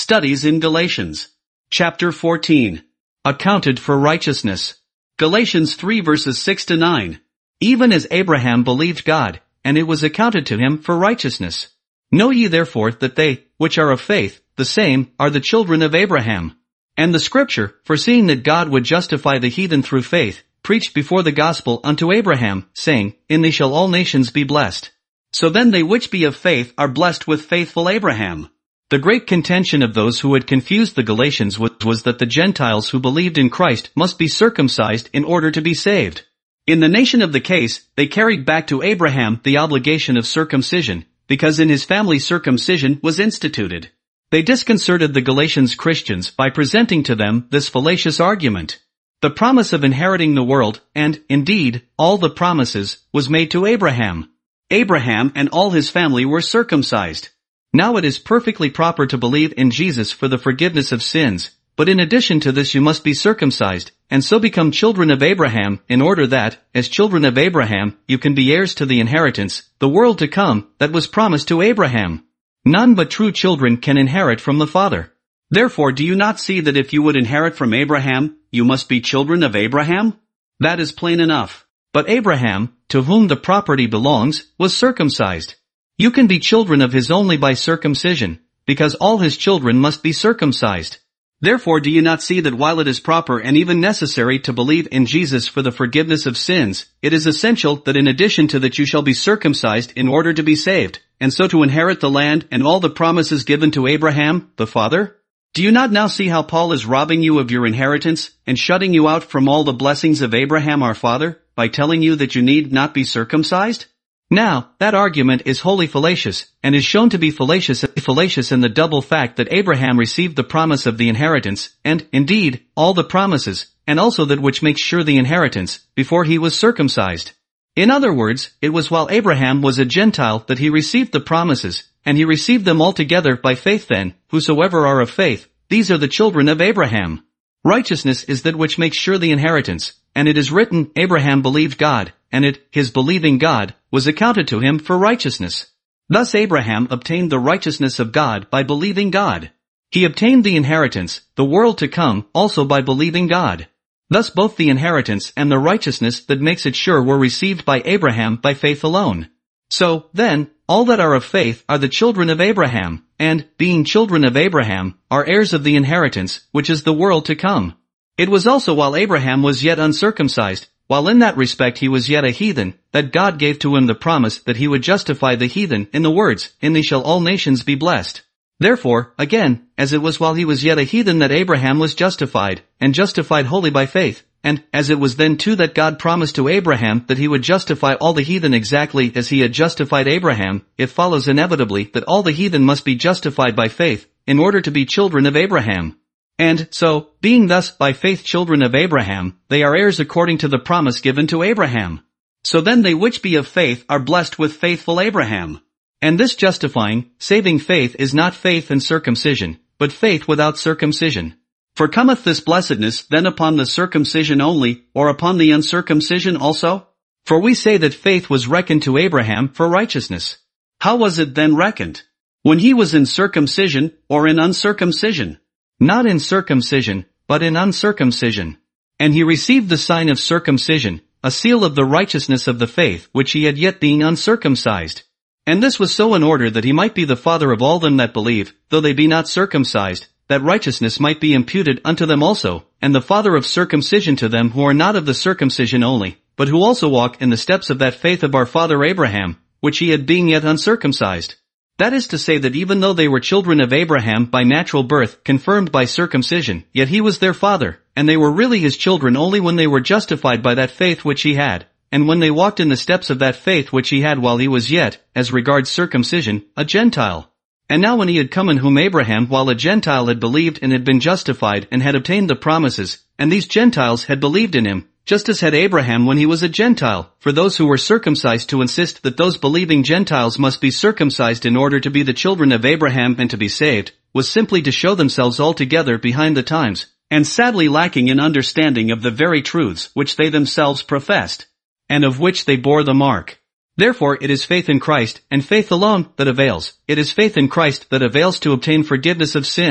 Studies in Galatians. Chapter 14. Accounted for righteousness. Galatians 3 verses 6 to 9. Even as Abraham believed God, and it was accounted to him for righteousness. Know ye therefore that they, which are of faith, the same, are the children of Abraham. And the Scripture, foreseeing that God would justify the heathen through faith, preached before the gospel unto Abraham, saying, In thee shall all nations be blessed. So then they which be of faith are blessed with faithful Abraham. The great contention of those who had confused the Galatians was that the Gentiles who believed in Christ must be circumcised in order to be saved. In the nation of the case, they carried back to Abraham the obligation of circumcision, because in his family circumcision was instituted. They disconcerted the Galatians Christians by presenting to them this fallacious argument. The promise of inheriting the world, and, indeed, all the promises, was made to Abraham. Abraham and all his family were circumcised. Now it is perfectly proper to believe in Jesus for the forgiveness of sins, but in addition to this you must be circumcised, and so become children of Abraham, in order that, as children of Abraham, you can be heirs to the inheritance, the world to come, that was promised to Abraham. None but true children can inherit from the Father. Therefore do you not see that if you would inherit from Abraham, you must be children of Abraham? That is plain enough. But Abraham, to whom the property belongs, was circumcised. You can be children of his only by circumcision, because all his children must be circumcised. Therefore do you not see that while it is proper and even necessary to believe in Jesus for the forgiveness of sins, it is essential that in addition to that you shall be circumcised in order to be saved, and so to inherit the land and all the promises given to Abraham, the father? Do you not now see how Paul is robbing you of your inheritance, and shutting you out from all the blessings of Abraham our father, by telling you that you need not be circumcised? Now, that argument is wholly fallacious, and is shown to be fallacious in the double fact that Abraham received the promise of the inheritance, and, indeed, all the promises, and also that which makes sure the inheritance, before he was circumcised. In other words, it was while Abraham was a Gentile that he received the promises, and he received them altogether by faith then, whosoever are of faith, these are the children of Abraham. Righteousness is that which makes sure the inheritance, and it is written, Abraham believed God, and it, his believing God, was accounted to him for righteousness. Thus Abraham obtained the righteousness of God by believing God. He obtained the inheritance, the world to come, also by believing God. Thus both the inheritance and the righteousness that makes it sure were received by Abraham by faith alone. So, then, all that are of faith are the children of Abraham, and, being children of Abraham, are heirs of the inheritance, which is the world to come. It was also while Abraham was yet uncircumcised, while in that respect he was yet a heathen, that God gave to him the promise that he would justify the heathen in the words, In thee shall all nations be blessed. Therefore, again, as it was while he was yet a heathen that Abraham was justified, and justified wholly by faith, and, as it was then too that God promised to Abraham that he would justify all the heathen exactly as he had justified Abraham, it follows inevitably that all the heathen must be justified by faith, in order to be children of Abraham. And, so, being thus by faith children of Abraham, they are heirs according to the promise given to Abraham. So then they which be of faith are blessed with faithful Abraham. And this justifying, saving faith is not faith in circumcision, but faith without circumcision. For cometh this blessedness then upon the circumcision only, or upon the uncircumcision also? For we say that faith was reckoned to Abraham for righteousness. How was it then reckoned? When he was in circumcision, or in uncircumcision? Not in circumcision, but in uncircumcision. And he received the sign of circumcision, a seal of the righteousness of the faith which he had yet being uncircumcised. And this was so in order that he might be the father of all them that believe, though they be not circumcised, that righteousness might be imputed unto them also, and the father of circumcision to them who are not of the circumcision only, but who also walk in the steps of that faith of our father Abraham, which he had being yet uncircumcised. That is to say that even though they were children of Abraham by natural birth, confirmed by circumcision, yet he was their father, and they were really his children only when they were justified by that faith which he had, and when they walked in the steps of that faith which he had while he was yet, as regards circumcision, a Gentile. And now when he had come in whom Abraham while a Gentile had believed and had been justified and had obtained the promises, and these Gentiles had believed in him, just as had Abraham when he was a Gentile, for those who were circumcised to insist that those believing Gentiles must be circumcised in order to be the children of Abraham and to be saved, was simply to show themselves altogether behind the times, and sadly lacking in understanding of the very truths which they themselves professed, and of which they bore the mark. Therefore it is faith in Christ, and faith alone, that avails. It is faith in Christ that avails to obtain forgiveness of sins,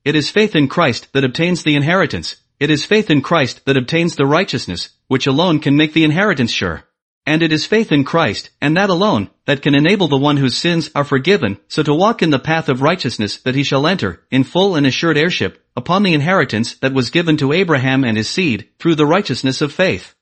It is faith in Christ that obtains the inheritance. It is faith in Christ that obtains the righteousness, which alone can make the inheritance sure. And it is faith in Christ, and that alone, that can enable the one whose sins are forgiven, so to walk in the path of righteousness that he shall enter, in full and assured heirship, upon the inheritance that was given to Abraham and his seed, through the righteousness of faith.